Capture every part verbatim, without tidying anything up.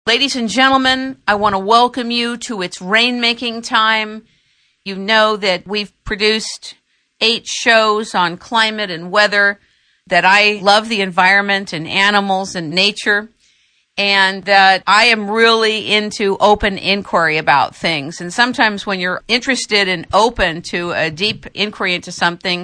Ladies and gentlemen, I want to welcome you to It's Rainmaking Time. You know that we've produced eight shows on climate and weather, that I love the environment and animals and nature, and that I am really into open inquiry about things. And sometimes when you're interested and open to a deep inquiry into something,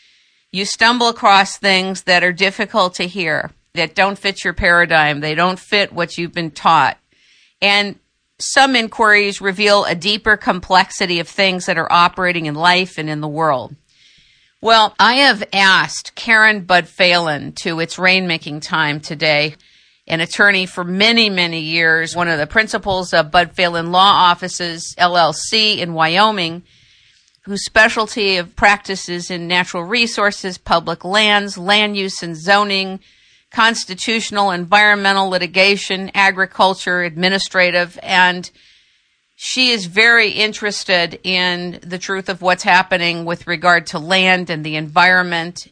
you stumble across things that are difficult to hear, that don't fit your paradigm. They don't fit what you've been taught. And some inquiries reveal a deeper complexity of things that are operating in life and in the world. Well, I have asked Karen Budd-Phelan to It's Rainmaking Time today, an attorney for many, many years, one of the principals of Budd-Phelan Law Offices, L L C in Wyoming, whose specialty of practice is in natural resources, public lands, land use and zoning, constitutional, environmental litigation, agriculture, administrative, and she is very interested in the truth of what's happening with regard to land and the environment.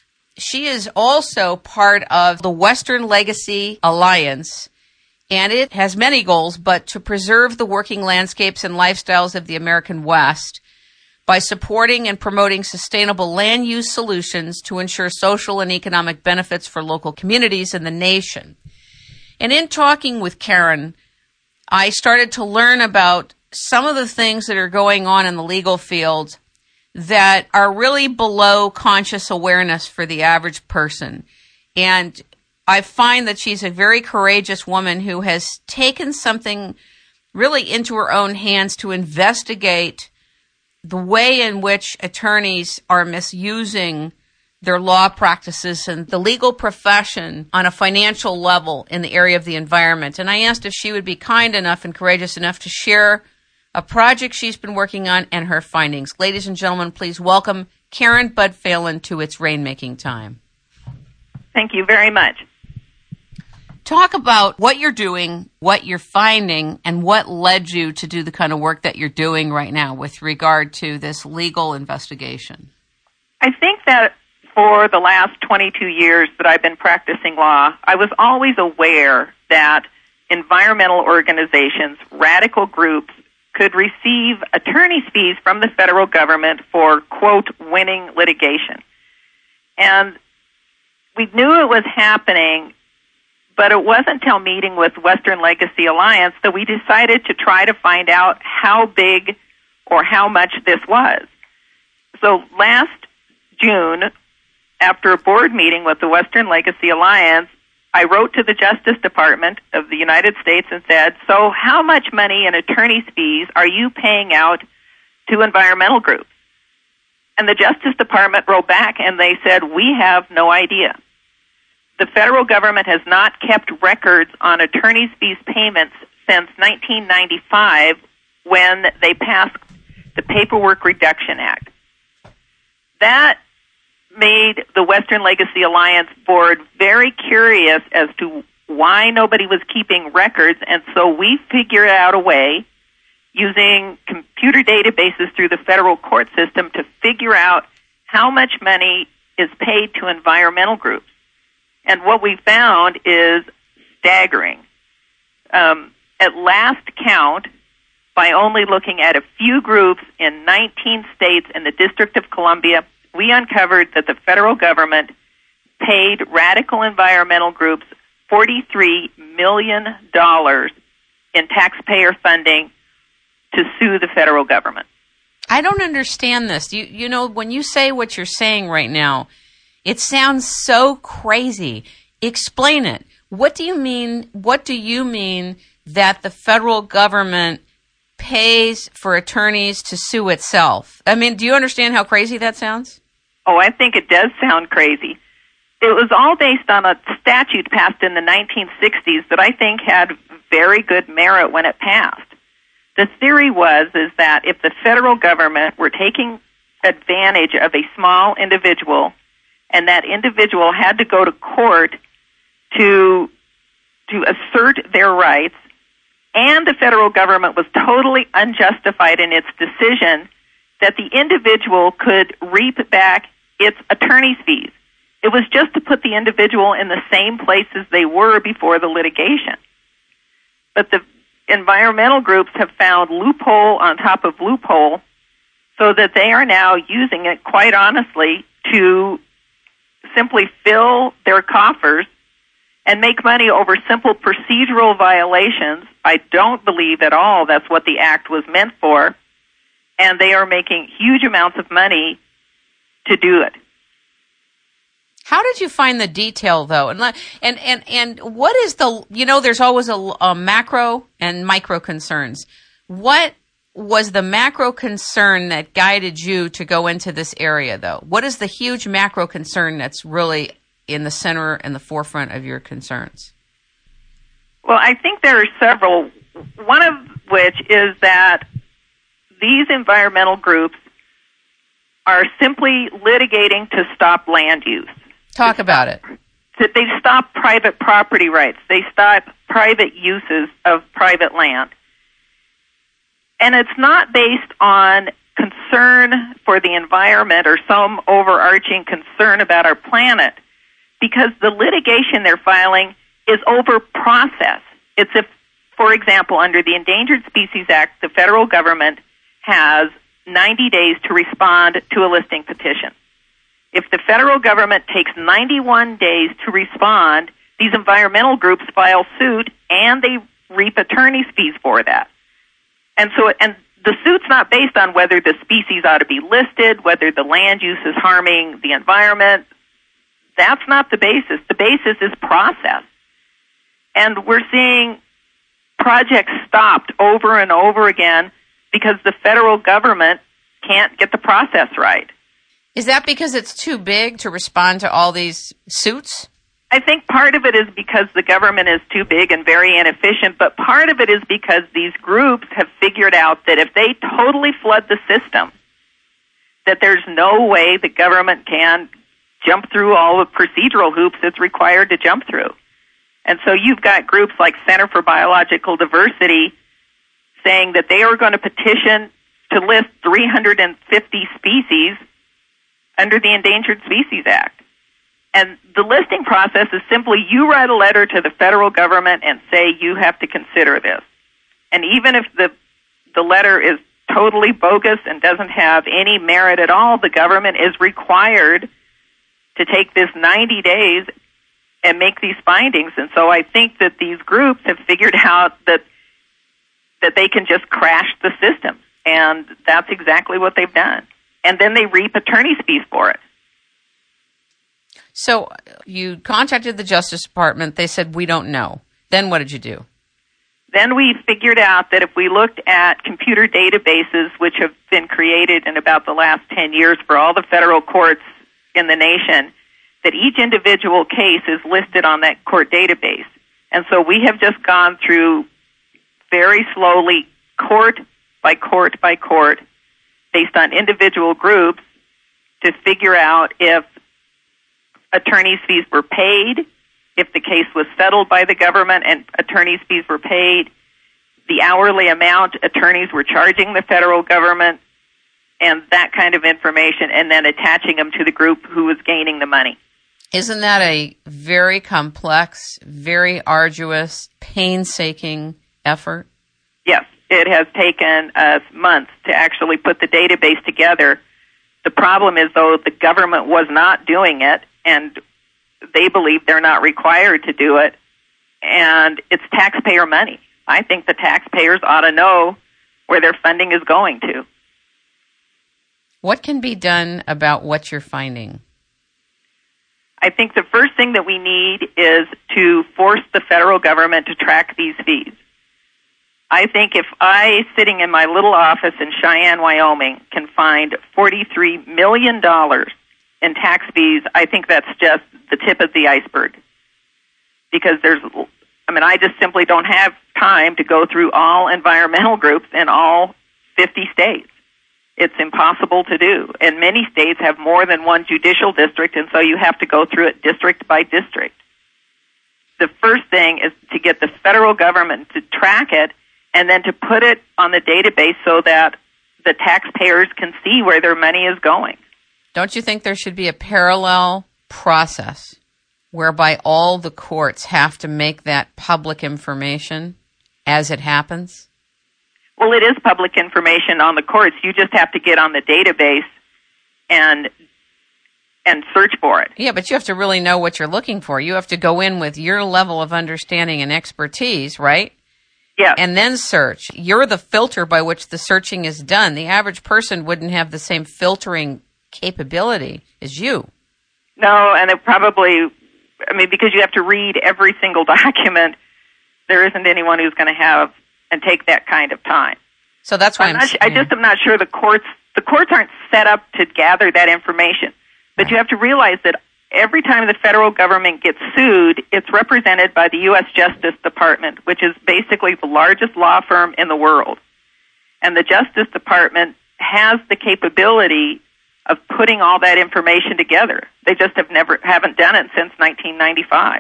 She is also part of the Western Legacy Alliance, and it has many goals, but to preserve the working landscapes and lifestyles of the American West by supporting and promoting sustainable land use solutions to ensure social and economic benefits for local communities and the nation. And in talking with Karen, I started to learn about some of the things that are going on in the legal field that are really below conscious awareness for the average person. And I find that she's a very courageous woman who has taken something really into her own hands to investigate the way in which attorneys are misusing their law practices and the legal profession on a financial level in the area of the environment. And I asked if she would be kind enough and courageous enough to share a project she's been working on and her findings. Ladies and gentlemen, please welcome Karen Budd-Phelan to It's Rainmaking Time. Thank you very much. Talk about what you're doing, what you're finding, and what led you to do the kind of work that you're doing right now with regard to this legal investigation. I think that for the last twenty-two years that I've been practicing law, I was always aware that environmental organizations, radical groups, could receive attorney's fees from the federal government for, quote, winning litigation. And we knew it was happening, but it wasn't until meeting with Western Legacy Alliance that we decided to try to find out how big or how much this was. So last June, after a board meeting with the Western Legacy Alliance, I wrote to the Justice Department of the United States and said, so how much money in attorney's fees are you paying out to environmental groups? And the Justice Department wrote back and they said, we have no idea. The federal government has not kept records on attorney's fees payments since nineteen ninety-five when they passed the Paperwork Reduction Act. That made the Western Legacy Alliance board very curious as to why nobody was keeping records, and so we figured out a way using computer databases through the federal court system to figure out how much money is paid to environmental groups. And what we found is staggering. Um, at last count, by only looking at a few groups in nineteen states and the District of Columbia, we uncovered that the federal government paid radical environmental groups forty-three million dollars in taxpayer funding to sue the federal government. I don't understand this. You, you know, when you say what you're saying right now, it sounds so crazy. Explain it. What do you mean? What do you mean that the federal government pays for attorneys to sue itself? I mean, do you understand how crazy that sounds? Oh, I think it does sound crazy. It was all based on a statute passed in the nineteen sixties that I think had very good merit when it passed. The theory was is that if the federal government were taking advantage of a small individual and that individual had to go to court to to assert their rights, and the federal government was totally unjustified in its decision, that the individual could reap back its attorney's fees. It was just to put the individual in the same place as they were before the litigation. But the environmental groups have found loophole on top of loophole so that they are now using it, quite honestly, to simply fill their coffers and make money over simple procedural violations. I don't believe at all that's what the act was meant for, and they are making huge amounts of money to do it. How did you find the detail, though? And and and, and what is the, you know, there's always a, a macro and micro concerns. What was the macro concern that guided you to go into this area, though? What is the huge macro concern that's really in the center and the forefront of your concerns? Well, I think there are several, one of which is that these environmental groups are simply litigating to stop land use. Talk about it. That they stop private property rights. They stop private uses of private land. And it's not based on concern for the environment or some overarching concern about our planet, because the litigation they're filing is over process. It's if, for example, under the Endangered Species Act, the federal government has ninety days to respond to a listing petition. If the federal government takes ninety-one days to respond, these environmental groups file suit and they reap attorney's fees for that. And so, and the suit's not based on whether the species ought to be listed, whether the land use is harming the environment. That's not the basis. The basis is process. And we're seeing projects stopped over and over again because the federal government can't get the process right. Is that because it's too big to respond to all these suits? I think part of it is because the government is too big and very inefficient, but part of it is because these groups have figured out that if they totally flood the system, that there's no way the government can jump through all the procedural hoops it's required to jump through. And so you've got groups like Center for Biological Diversity saying that they are going to petition to list three hundred fifty species under the Endangered Species Act. And the listing process is simply you write a letter to the federal government and say you have to consider this. And even if the the letter is totally bogus and doesn't have any merit at all, the government is required to take this ninety days and make these findings. And so I think that these groups have figured out that that they can just crash the system. And that's exactly what they've done. And then they reap attorney's fees for it. So you contacted the Justice Department. They said, we don't know. Then what did you do? Then we figured out that if we looked at computer databases, which have been created in about the last ten years for all the federal courts in the nation, that each individual case is listed on that court database. And so we have just gone through very slowly, court by court by court, based on individual groups, to figure out if attorney's fees were paid, if the case was settled by the government and attorney's fees were paid, the hourly amount attorneys were charging the federal government, and that kind of information, and then attaching them to the group who was gaining the money. Isn't that a very complex, very arduous, painstaking effort? Yes, it has taken us months to actually put the database together. The problem is, though, the government was not doing it, and they believe they're not required to do it, and it's taxpayer money. I think the taxpayers ought to know where their funding is going to. What can be done about what you're finding? I think the first thing that we need is to force the federal government to track these fees. I think if I, sitting in my little office in Cheyenne, Wyoming, can find forty-three million dollars in tax fees, I think that's just the tip of the iceberg. Because there's, I mean, I just simply don't have time to go through all environmental groups in all fifty states. It's impossible to do. And many states have more than one judicial district, and so you have to go through it district by district. The first thing is to get the federal government to track it and then to put it on the database so that the taxpayers can see where their money is going. Don't you think there should be a parallel process whereby all the courts have to make that public information? as it happens? Well, it is public information on the courts. You just have to get on the database and and search for it. Yeah, but you have to really know what you're looking for. You have to go in with your level of understanding and expertise, right? Yeah. And then search. You're the filter by which the searching is done. The average person wouldn't have the same filtering capability as you. No, and it probably, I mean, because you have to read every single document, there isn't anyone who's going to have and take that kind of time. So that's why I'm I'm, not, I just am not sure the courts, the courts aren't set up to gather that information. But you have to realize that every time the federal government gets sued, it's represented by the U S Justice Department, which is basically the largest law firm in the world. And the Justice Department has the capability of putting all that information together. They just have never haven't done it since nineteen ninety-five.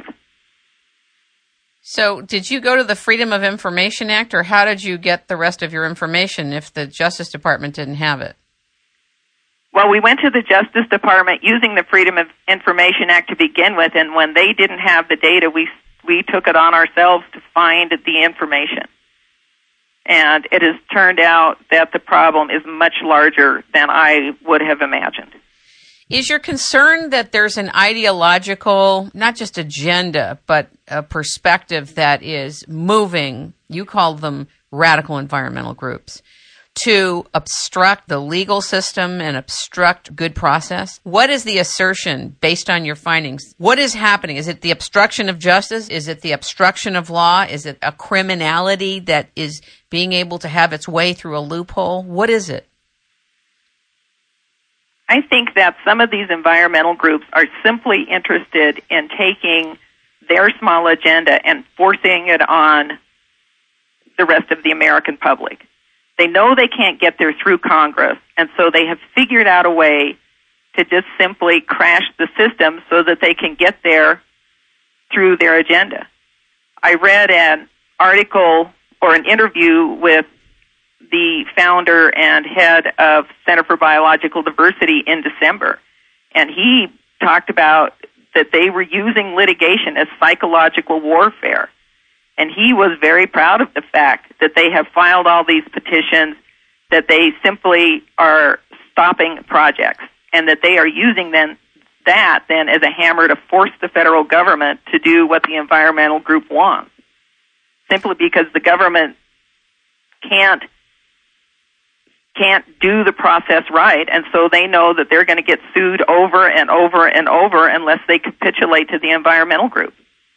So did you go to the Freedom of Information Act, or how did you get the rest of your information if the Justice Department didn't have it? Well, we went to the Justice Department using the Freedom of Information Act to begin with, and when they didn't have the data, we we took it on ourselves to find the information. And it has turned out that the problem is much larger than I would have imagined. Is your concern that there's an ideological, not just agenda, but a perspective that is moving, you call them radical environmental groups, to obstruct the legal system and obstruct good process? What is the assertion based on your findings? What is happening? Is it the obstruction of justice? Is it the obstruction of law? Is it a criminality that is being able to have its way through a loophole? What is it? I think that some of these environmental groups are simply interested in taking their small agenda and forcing it on the rest of the American public. They know they can't get there through Congress, and so they have figured out a way to just simply crash the system so that they can get there through their agenda. I read an article or an interview with the founder and head of Center for Biological Diversity in December, and he talked about that they were using litigation as psychological warfare. And he was very proud of the fact that they have filed all these petitions, that they simply are stopping projects, and that they are using then that then as a hammer to force the federal government to do what the environmental group wants, simply because the government can't can't do the process right, and so they know that they're going to get sued over and over and over unless they capitulate to the environmental group.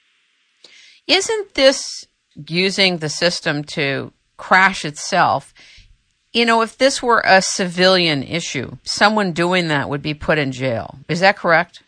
Isn't this using the system to crash itself? You know, if this were a civilian issue, someone doing that would be put in jail. Is that correct?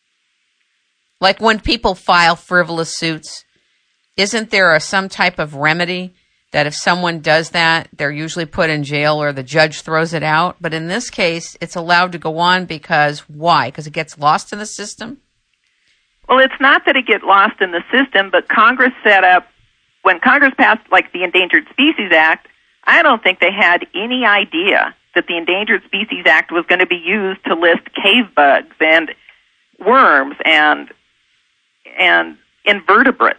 Like when people file frivolous suits, isn't there a, some type of remedy that if someone does that, they're usually put in jail or the judge throws it out? But in this case, it's allowed to go on because why? Because it gets lost in the system? Well, it's not that it gets lost in the system, but Congress set up, when Congress passed, like, the Endangered Species Act, I don't think they had any idea that the Endangered Species Act was going to be used to list cave bugs and worms and and invertebrates.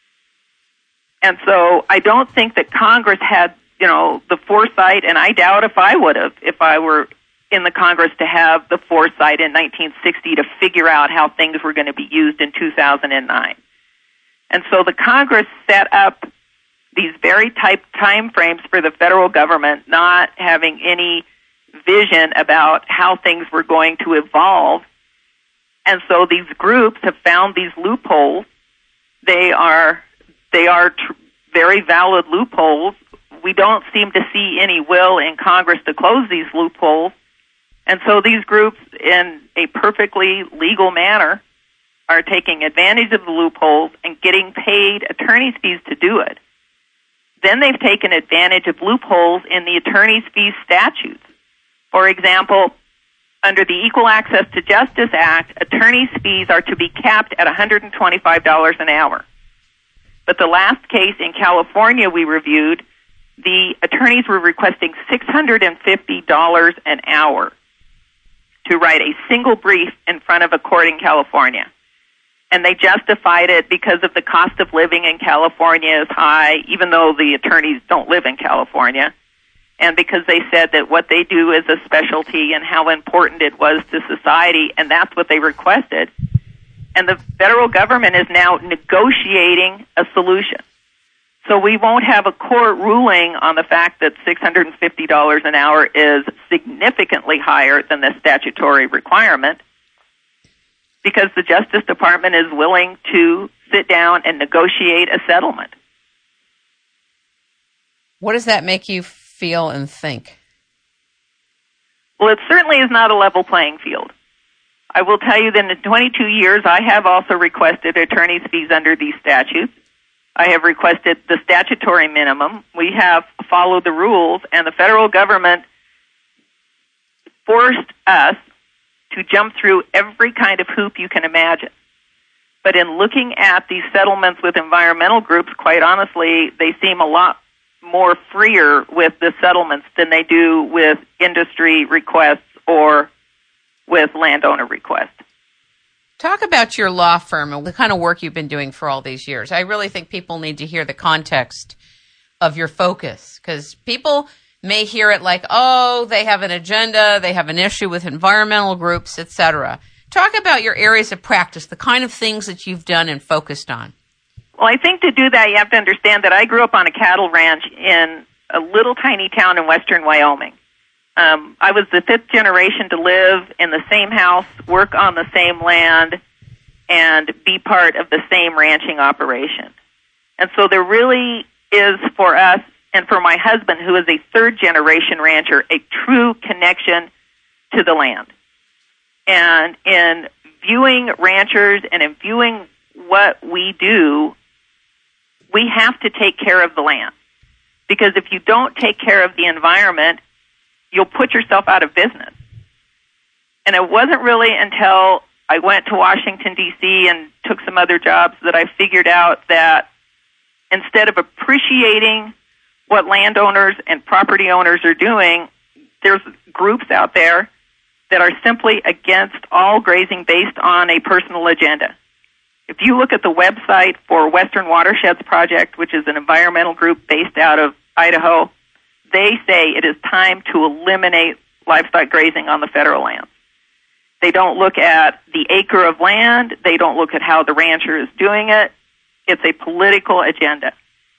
And so I don't think that Congress had, you know, the foresight, and I doubt if I would have, if I were in the Congress, to have the foresight in nineteen sixty to figure out how things were going to be used in two thousand nine. And so the Congress set up these very tight time frames for the federal government, not having any vision about how things were going to evolve. And so these groups have found these loopholes. They are they are tr- very valid loopholes. We don't seem to see any will in Congress to close these loopholes. And so these groups, in a perfectly legal manner, are taking advantage of the loopholes and getting paid attorney's fees to do it. Then they've taken advantage of loopholes in the attorney's fees statutes. For example, under the Equal Access to Justice Act, attorney's fees are to be capped at one hundred twenty-five dollars an hour. But the last case in California we reviewed, the attorneys were requesting six hundred fifty dollars an hour to write a single brief in front of a court in California. And they justified it because of the cost of living in California is high, even though the attorneys don't live in California. And because they said that what they do is a specialty and how important it was to society, and that's what they requested. And the federal government is now negotiating a solution. So we won't have a court ruling on the fact that six hundred fifty dollars an hour is significantly higher than the statutory requirement, because the Justice Department is willing to sit down and negotiate a settlement. What does that make you feel and think? Well, it certainly is not a level playing field. I will tell you that in twenty-two years, I have also requested attorney's fees under these statutes. I have requested the statutory minimum. We have followed the rules, and the federal government forced us to jump through every kind of hoop you can imagine. But in looking at these settlements with environmental groups, quite honestly, they seem a lot more freer with the settlements than they do with industry requests or with landowner requests. Talk about your law firm and the kind of work you've been doing for all these years. I really think people need to hear the context of your focus, because people may hear it like, oh, they have an agenda, they have an issue with environmental groups, et cetera. Talk about your areas of practice, the kind of things that you've done and focused on. Well, I think to do that, you have to understand that I grew up on a cattle ranch in a little tiny town in western Wyoming. Um, I was the fifth generation to live in the same house, work on the same land, and be part of the same ranching operation. And so there really is for us, and for my husband, who is a third-generation rancher, a true connection to the land. And in viewing ranchers and in viewing what we do, we have to take care of the land. Because if you don't take care of the environment, you'll put yourself out of business. And it wasn't really until I went to Washington, D C and took some other jobs that I figured out that instead of appreciating what landowners and property owners are doing, there's groups out there that are simply against all grazing based on a personal agenda. If you look at the website for Western Watersheds Project, which is an environmental group based out of Idaho, they say it is time to eliminate livestock grazing on the federal lands. They don't look at the acre of land. They don't look at how the rancher is doing it. It's a political agenda.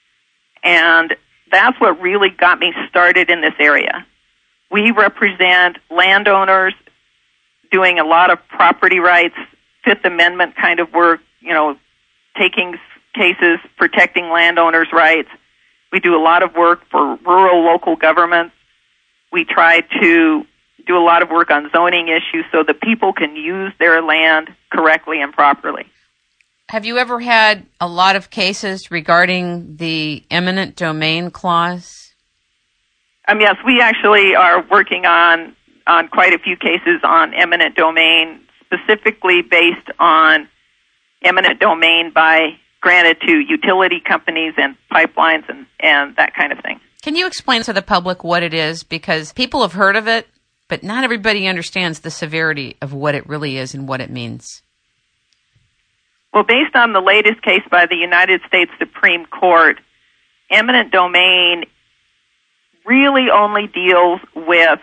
And that's what really got me started in this area. We represent landowners doing a lot of property rights, Fifth Amendment kind of work, you know, taking cases, protecting landowners' rights. We do a lot of work for rural local governments. We try to do a lot of work on zoning issues so that people can use their land correctly and properly. Have you ever had a lot of cases regarding the eminent domain clause? Um, yes, we actually are working on, on quite a few cases on eminent domain, specifically based on eminent domain by granted to utility companies and pipelines and, and that kind of thing. Can you explain to the public what it is? Because people have heard of it, but not everybody understands the severity of what it really is and what it means. Well, based on the latest case by the United States Supreme Court, eminent domain really only deals with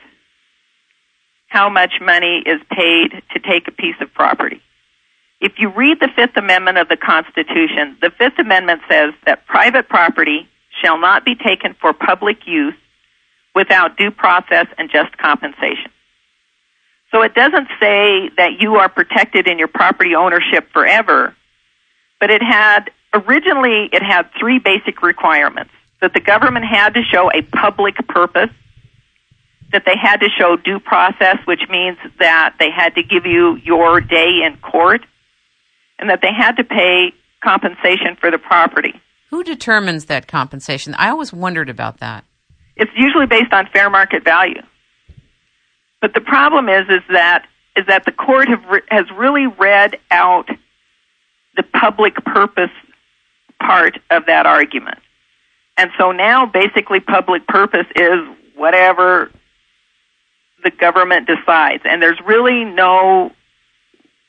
how much money is paid to take a piece of property. If you read the Fifth Amendment of the Constitution, the Fifth Amendment says that private property shall not be taken for public use without due process and just compensation. So it doesn't say that you are protected in your property ownership forever, but it had, originally it had three basic requirements: that the government had to show a public purpose, that they had to show due process, which means that they had to give you your day in court, and that they had to pay compensation for the property. Who determines that compensation? I always wondered about that. It's usually based on fair market value. But the problem is, is that is that the court have re- has really read out the public purpose part of that argument. And so now basically public purpose is whatever the government decides. And there's really no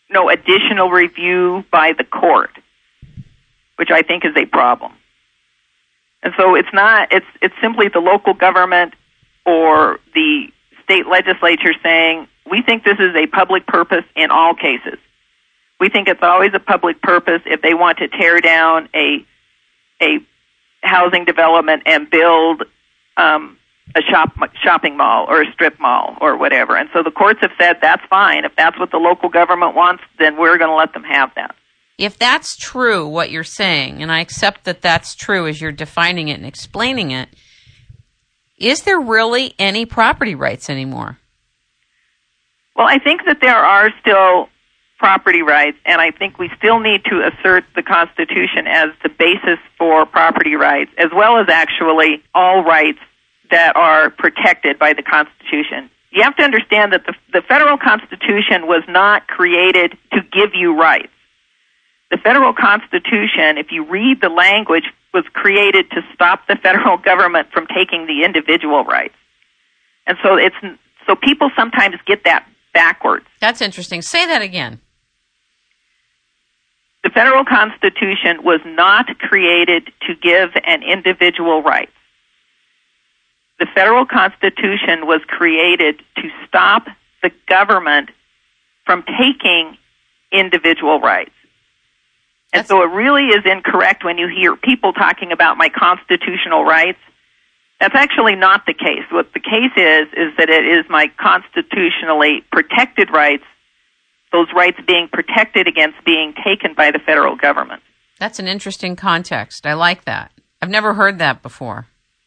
no additional review by the court, which I think is a problem. And so it's not, it's, it's simply the local government or the state legislature saying, we think this is a public purpose in all cases. We think it's always a public purpose if they want to tear down a, a housing development and build, um, a shop, shopping mall or a strip mall or whatever. And so the courts have said that's fine. If that's what the local government wants, then we're going to let them have that. If that's true, what you're saying, and I accept that that's true as you're defining it and explaining it, is there really any property rights anymore? Well, I think that there are still property rights, and I think we still need to assert the Constitution as the basis for property rights, as well as actually all rights that are protected by the Constitution. You have to understand that the, the federal Constitution was not created to give you rights. The federal Constitution, if you read the language, was created to stop the federal government from taking the individual rights. And so it's so people sometimes get that backwards. That's interesting. Say that again. The federal Constitution was not created to give an individual rights. The federal Constitution was created to stop the government from taking individual rights. And That's so it really is incorrect when you hear people talking about my constitutional rights. That's actually not the case. What the case is, is that it is my constitutionally protected rights, those rights being protected against being taken by the federal government. That's an interesting context. I like that. I've never heard that before.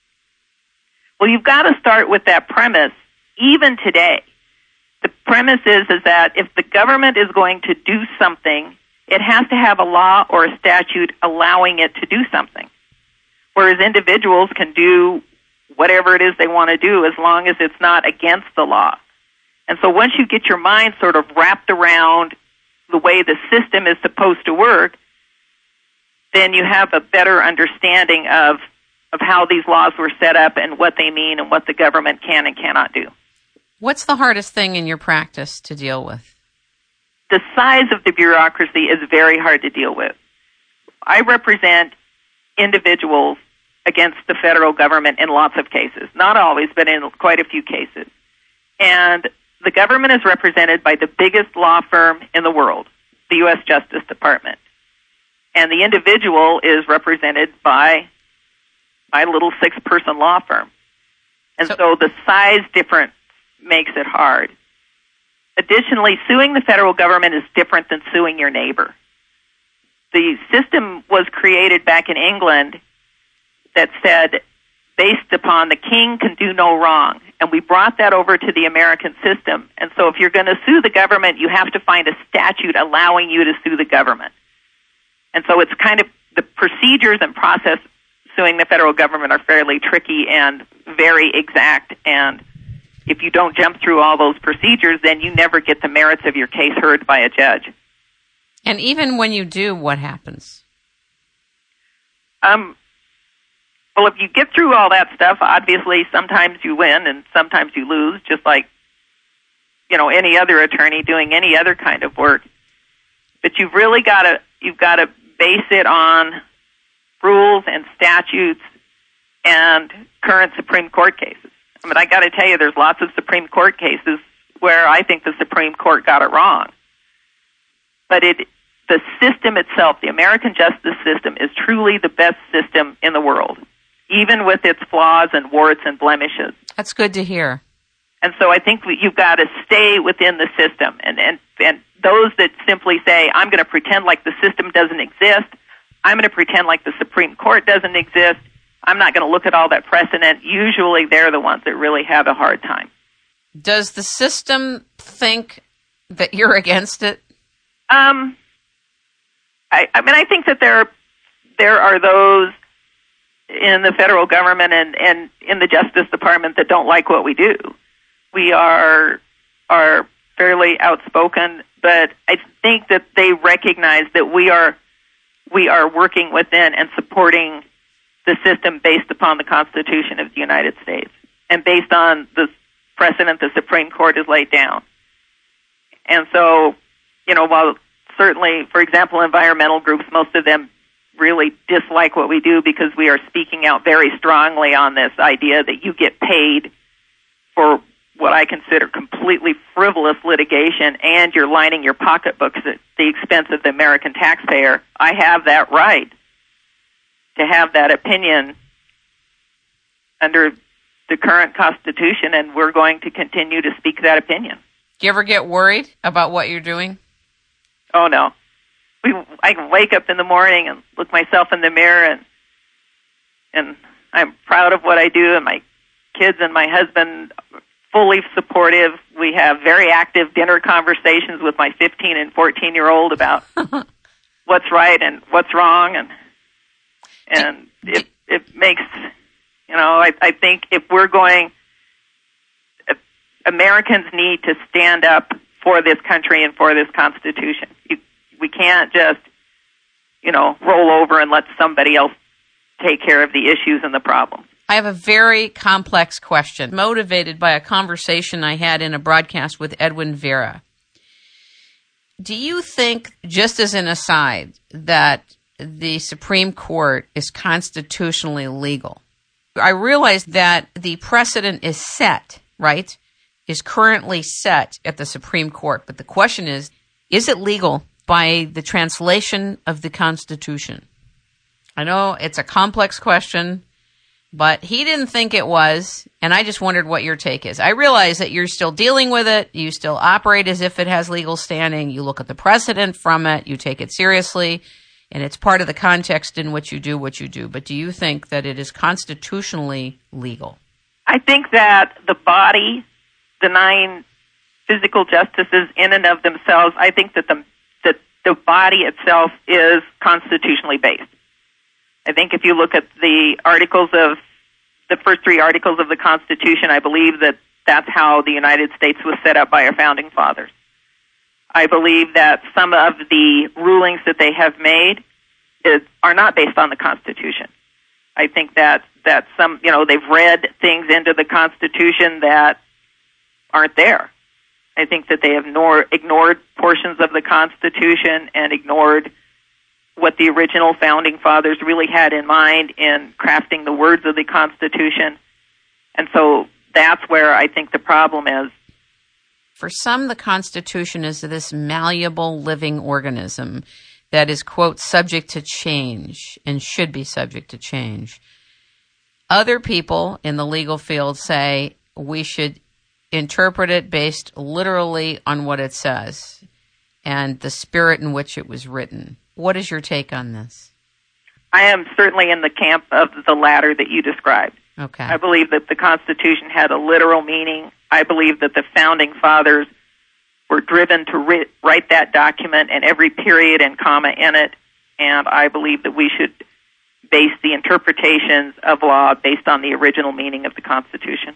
Well, you've got to start with that premise, even today. The premise is, is that if the government is going to do something, it has to have a law or a statute allowing it to do something. Whereas individuals can do whatever it is they want to do as long as it's not against the law. And so once you get your mind sort of wrapped around the way the system is supposed to work, then you have a better understanding of, of how these laws were set up and what they mean and what the government can and cannot do. What's the hardest thing in your practice to deal with? The size of the bureaucracy is very hard to deal with. I represent individuals against the federal government in lots of cases. Not always, but in quite a few cases. And the government is represented by the biggest law firm in the world, the U S Justice Department. And the individual is represented by my little six-person law firm. And so, so the size difference makes it hard. Additionally, suing the federal government is different than suing your neighbor. The system was created back in England that said, based upon the king can do no wrong. And we brought that over to the American system. And so if you're going to sue the government, you have to find a statute allowing you to sue the government. And so it's kind of the procedures and process suing the federal government are fairly tricky and very exact. And if you don't jump through all those procedures, then you never get the merits of your case heard by a judge. And even when you do, what happens? Um, well, if you get through all that stuff, obviously sometimes you win and sometimes you lose, just like, you know, any other attorney doing any other kind of work. But you've really got to, you've got to base it on rules and statutes and current Supreme Court cases. I mean, I got to tell you, there's lots of Supreme Court cases where I think the Supreme Court got it wrong. But it, the system itself, the American justice system, is truly the best system in the world, even with its flaws and warts and blemishes. That's good to hear. And so I think we, you've got to stay within the system. And, and, and those that simply say, I'm going to pretend like the system doesn't exist, I'm going to pretend like the Supreme Court doesn't exist, I'm not going to look at all that precedent, usually they're the ones that really have a hard time. Does the system think that you're against it? Um, I, I mean, I think that there, there are those in the federal government and, and in the Justice Department that don't like what we do. We are are fairly outspoken, but I think that they recognize that we are we are working within and supporting the system based upon the Constitution of the United States and based on the precedent the Supreme Court has laid down. And so you know, while certainly, for example, environmental groups, most of them really dislike what we do because we are speaking out very strongly on this idea that you get paid for what I consider completely frivolous litigation, and you're lining your pocketbooks at the expense of the American taxpayer. I have that right to have that opinion under the current Constitution, and we're going to continue to speak that opinion. Do you ever get worried about what you're doing? Oh, no. We, I can wake up in the morning and look myself in the mirror, and and I'm proud of what I do, and my kids and my husband fully supportive. We have very active dinner conversations with my fifteen and fourteen-year-old about what's right and what's wrong, and and it it makes, you know, I, I think if we're going, if Americans need to stand up for this country and for this Constitution. You, we can't just, you know, roll over and let somebody else take care of the issues and the problems. I have a very complex question, motivated by a conversation I had in a broadcast with Edwin Vera. Do you think, just as an aside, that the Supreme Court is constitutionally legal? I realize that the precedent is set, right? Is currently set at the Supreme Court. But the question is, is it legal by the translation of the Constitution? I know it's a complex question, but he didn't think it was, and I just wondered what your take is. I realize that you're still dealing with it. You still operate as if it has legal standing. You look at the precedent from it. You take it seriously, and it's part of the context in which you do what you do. But do you think that it is constitutionally legal? I think that the body denying physical justices in and of themselves, I think that the, that the body itself is constitutionally based. I think if you look at the articles of, the first three articles of the Constitution, I believe that that's how the United States was set up by our founding fathers. I believe that some of the rulings that they have made is, are not based on the Constitution. I think that, that some, you know, they've read things into the Constitution that aren't there. I think that they have nor, ignored portions of the Constitution and ignored what the original founding fathers really had in mind in crafting the words of the Constitution. And so that's where I think the problem is. For some, the Constitution is this malleable living organism that is, quote, subject to change and should be subject to change. Other people in the legal field say we should interpret it based literally on what it says and the spirit in which it was written. What is your take on this? I am certainly in the camp of the latter that you described. Okay. I believe that the Constitution had a literal meaning. I believe that the founding fathers were driven to ri- write that document and every period and comma in it, and I believe that we should base the interpretations of law based on the original meaning of the Constitution.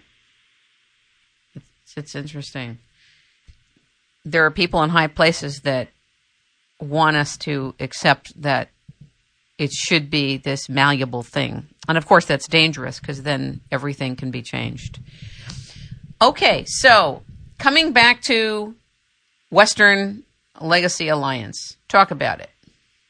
It's, it's interesting. There are people in high places that want us to accept that it should be this malleable thing. And of course, that's dangerous because then everything can be changed. Okay, so coming back to Western Legacy Alliance, talk about it.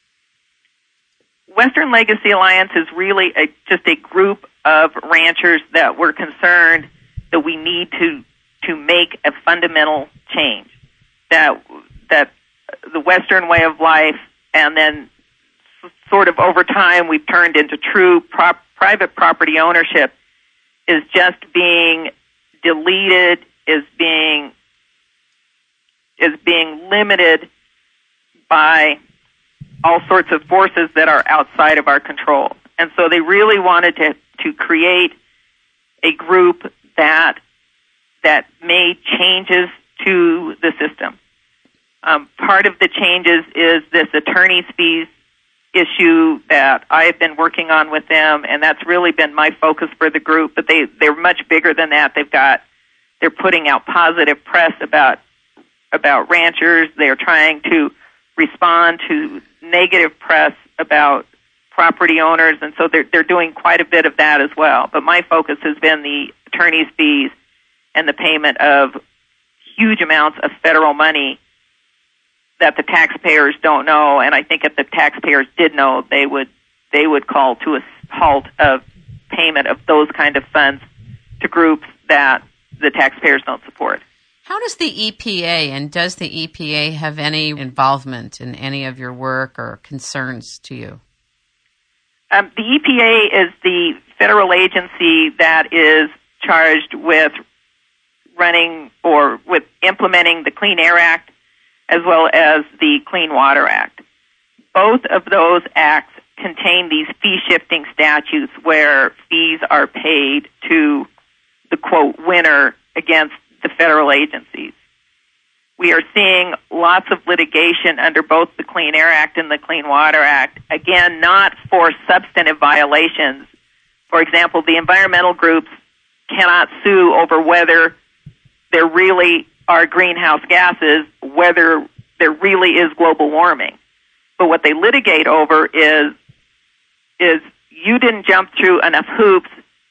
Western Legacy Alliance is really a, just a group of ranchers that were concerned that we need to to make a fundamental change, that that the Western way of life, and then sort of over time we've turned into true prop, private property ownership, is just being deleted, is being is being limited by all sorts of forces that are outside of our control. And so they really wanted to, to create a group that that made changes to the system. Um, part of the changes is this attorney's fees issue that I've been working on with them, and that's really been my focus for the group. But they, they're much bigger than that. They've got, they're putting out positive press about about ranchers. They're trying to respond to negative press about property owners, and so they're they're doing quite a bit of that as well. But my focus has been the attorney's fees and the payment of huge amounts of federal money that the taxpayers don't know, and I think if the taxpayers did know, they would they would call to a halt of payment of those kind of funds to groups that the taxpayers don't support. How does the E P A, and does the E P A have any involvement in any of your work or concerns to you? Um, the E P A is the federal agency that is charged with running or with implementing the Clean Air Act as well as the Clean Water Act. Both of those acts contain these fee-shifting statutes where fees are paid to the, quote, winner against the federal agencies. We are seeing lots of litigation under both the Clean Air Act and the Clean Water Act, again, not for substantive violations. For example, the environmental groups cannot sue over whether there really are greenhouse gases, whether there really is global warming. But what they litigate over is, is you didn't jump through enough hoops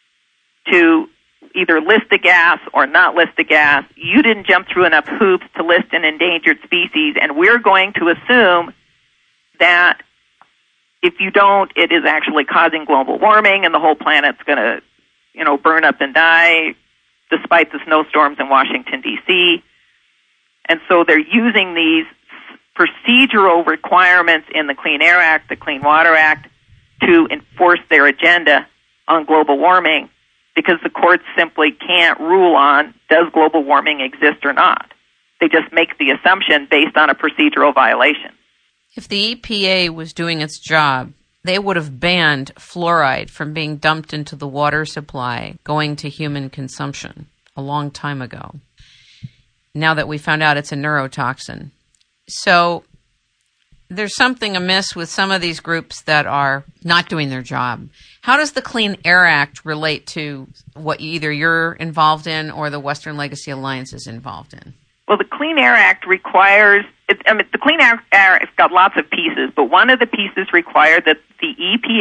to either list a gas or not list a gas. You didn't jump through enough hoops to list an endangered species, and we're going to assume that if you don't, it is actually causing global warming and the whole planet's going to, you know, burn up and die despite the snowstorms in Washington, D C And so they're using these procedural requirements in the Clean Air Act, the Clean Water Act, to enforce their agenda on global warming, because the courts simply can't rule on does global warming exist or not. They just make the assumption based on a procedural violation. If the E P A was doing its job, they would have banned fluoride from being dumped into the water supply going to human consumption a long time ago, now that we found out it's a neurotoxin. So there's something amiss with some of these groups that are not doing their job. How does the Clean Air Act relate to what either you're involved in or the Western Legacy Alliance is involved in? Well, the Clean Air Act requires, it, I mean, the Clean Air Act has got lots of pieces, but one of the pieces require that the E P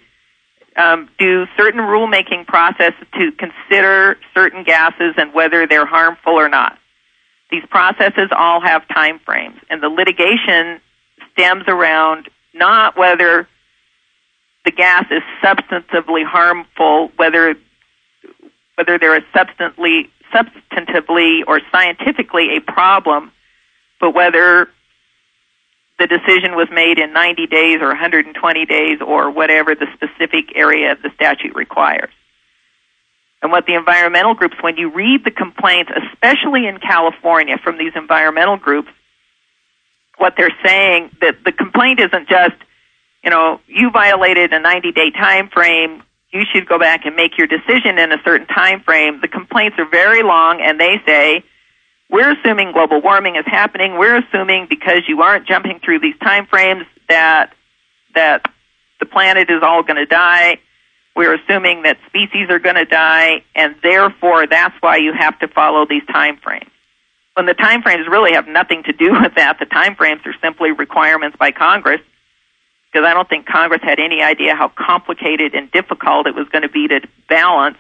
A um, do certain rulemaking processes to consider certain gases and whether they're harmful or not. These processes all have time frames, and the litigation stems around not whether the gas is substantively harmful, whether whether there is substantively, substantively or scientifically a problem, but whether the decision was made in ninety days or one hundred twenty days or whatever the specific area of the statute requires. And what the environmental groups, when you read the complaints, especially in California from these environmental groups, what they're saying, that the complaint isn't just, you know, you violated a ninety-day time frame, you should go back and make your decision in a certain time frame. The complaints are very long, and they say, we're assuming global warming is happening. We're assuming because you aren't jumping through these time frames that that the planet is all going to die. We're assuming that species are going to die, and therefore that's why you have to follow these time frames. When the time frames really have nothing to do with that, the time frames are simply requirements by Congress, because I don't think Congress had any idea how complicated and difficult it was going to be to balance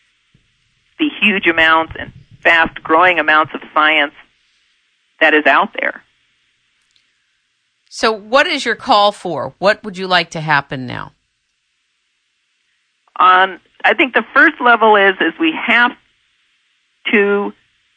the huge amounts and fast-growing amounts of science that is out there. So what is your call for? What would you like to happen now? On, I think the first level is, is we have to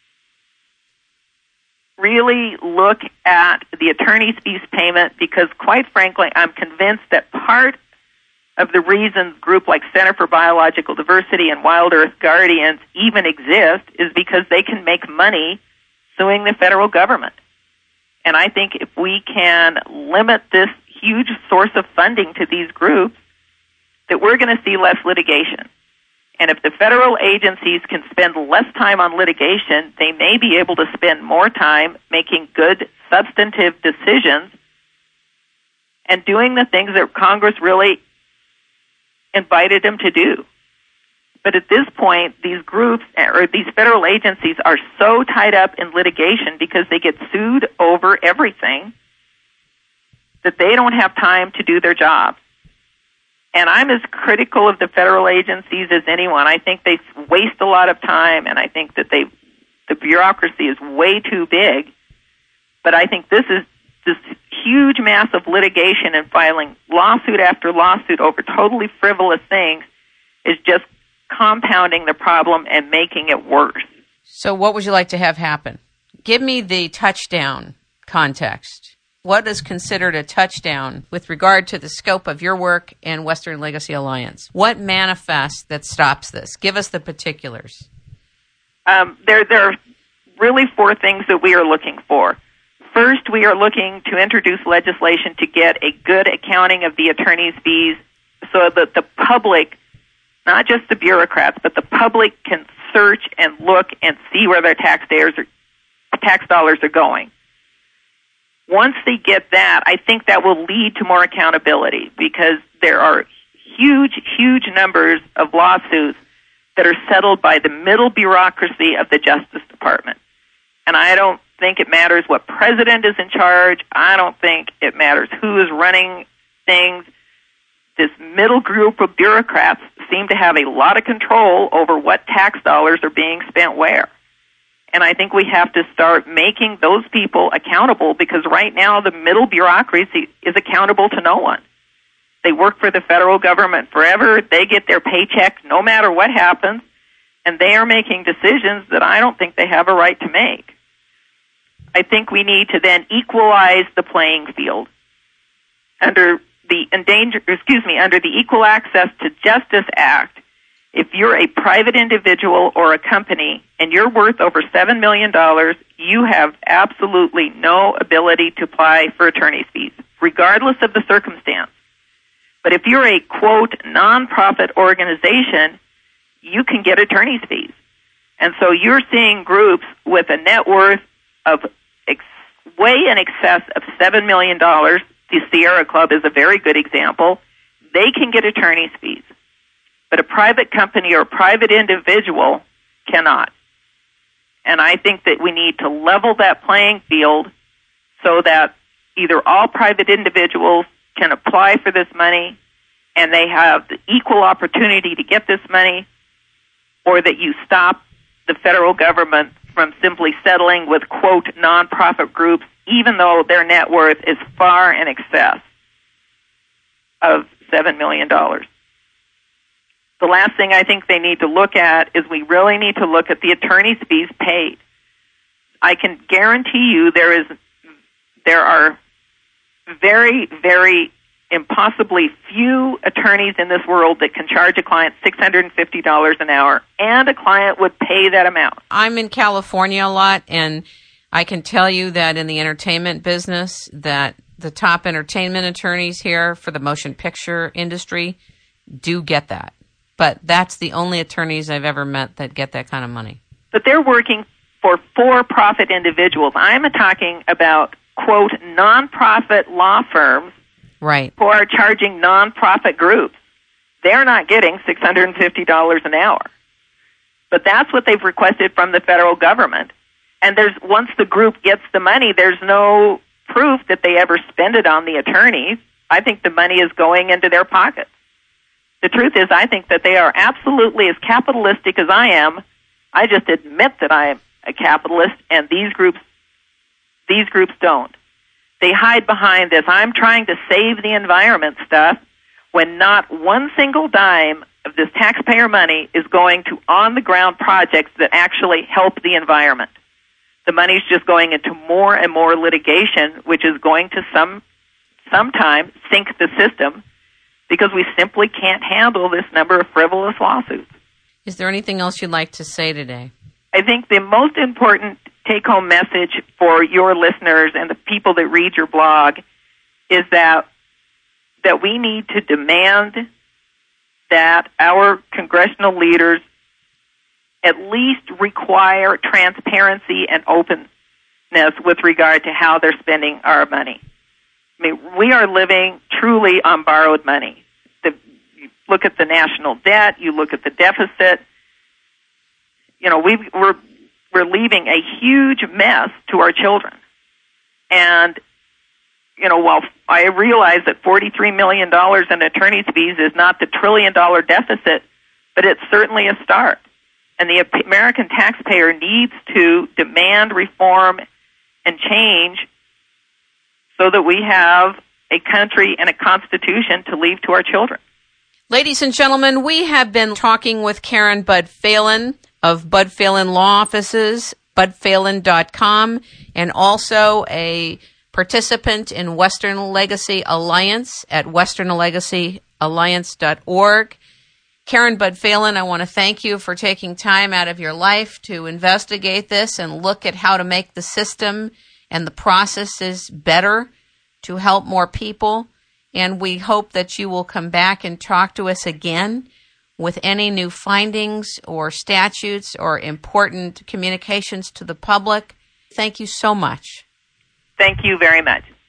really look at the attorney's fees payment, because quite frankly, I'm convinced that part of the reasons group like Center for Biological Diversity and Wild Earth Guardians even exist is because they can make money suing the federal government. And I think if we can limit this huge source of funding to these groups, that we're going to see less litigation. And if the federal agencies can spend less time on litigation, they may be able to spend more time making good, substantive decisions and doing the things that Congress really invited them to do. But at this point, these groups or these federal agencies are so tied up in litigation because they get sued over everything that they don't have time to do their job. And I'm as critical of the federal agencies as anyone. I think they waste a lot of time, and I think that they, the bureaucracy is way too big. But I think this is this huge mass of litigation and filing lawsuit after lawsuit over totally frivolous things is just compounding the problem and making it worse. So what would you like to have happen? Give me the touchdown context. What is considered a touchdown with regard to the scope of your work and Western Legacy Alliance? What manifests that stops this? Give us the particulars. Um, there, there are really four things that we are looking for. First, we are looking to introduce legislation to get a good accounting of the attorney's fees so that the public, not just the bureaucrats, but the public can search and look and see where their taxpayers are, tax dollars are going. Once they get that, I think that will lead to more accountability because there are huge, huge numbers of lawsuits that are settled by the middle bureaucracy of the Justice Department. And I don't think it matters what president is in charge. I don't think it matters who is running things. This middle group of bureaucrats seem to have a lot of control over what tax dollars are being spent where. And I think we have to start making those people accountable because right now the middle bureaucracy is accountable to no one. They work for the federal government forever. They get their paycheck no matter what happens. And they are making decisions that I don't think they have a right to make. I think we need to then equalize the playing field. Under the endanger, excuse me, under the Equal Access to Justice Act, if you're a private individual or a company and you're worth over seven million dollars, you have absolutely no ability to apply for attorney's fees, regardless of the circumstance. But if you're a, quote, nonprofit organization, you can get attorney's fees. And so you're seeing groups with a net worth of ex- way in excess of seven million dollars. The Sierra Club is a very good example. They can get attorney's fees. But a private company or a private individual cannot. And I think that we need to level that playing field so that either all private individuals can apply for this money and they have the equal opportunity to get this money, or that you stop the federal government from simply settling with, quote, nonprofit groups, even though their net worth is far in excess of seven million dollars. The last thing I think they need to look at is we really need to look at the attorney's fees paid. I can guarantee you there is, there are very, very impossibly few attorneys in this world that can charge a client six hundred fifty dollars an hour, and a client would pay that amount. I'm in California a lot, and I can tell you that in the entertainment business, that the top entertainment attorneys here for the motion picture industry do get that. But that's the only attorneys I've ever met that get that kind of money. But they're working for for-profit individuals. I'm talking about, quote, nonprofit law firms, right, who are charging nonprofit groups. They're not getting six hundred fifty dollars an hour. But that's what they've requested from the federal government. And there's once the group gets the money, there's no proof that they ever spend it on the attorneys. I think the money is going into their pockets. The truth is, I think that they are absolutely as capitalistic as I am. I just admit that I am a capitalist, and these groups, these groups don't. They hide behind this, I'm trying to save the environment stuff, when not one single dime of this taxpayer money is going to on-the-ground projects that actually help the environment. The money's just going into more and more litigation, which is going to some sometime sink the system, because we simply can't handle this number of frivolous lawsuits. Is there anything else you'd like to say today? I think the most important take-home message for your listeners and the people that read your blog is that that we need to demand that our congressional leaders at least require transparency and openness with regard to how they're spending our money. I mean, we are living truly on borrowed money. The, you look at the national debt, you look at the deficit. You know, we've, we're we're leaving a huge mess to our children. And, you know, while I realize that forty-three million dollars in attorney's fees is not the trillion-dollar deficit, but it's certainly a start. And the American taxpayer needs to demand reform and change so that we have a country and a constitution to leave to our children. Ladies and gentlemen, we have been talking with Karen Bud Phelan of Bud Phelan Law Offices, bud phelan dot com, and also a participant in Western Legacy Alliance at western legacy alliance dot org. Karen Bud Phelan, I want to thank you for taking time out of your life to investigate this and look at how to make the system and the processes better to help more people. And we hope that you will come back and talk to us again with any new findings or statutes or important communications to the public. Thank you so much. Thank you very much.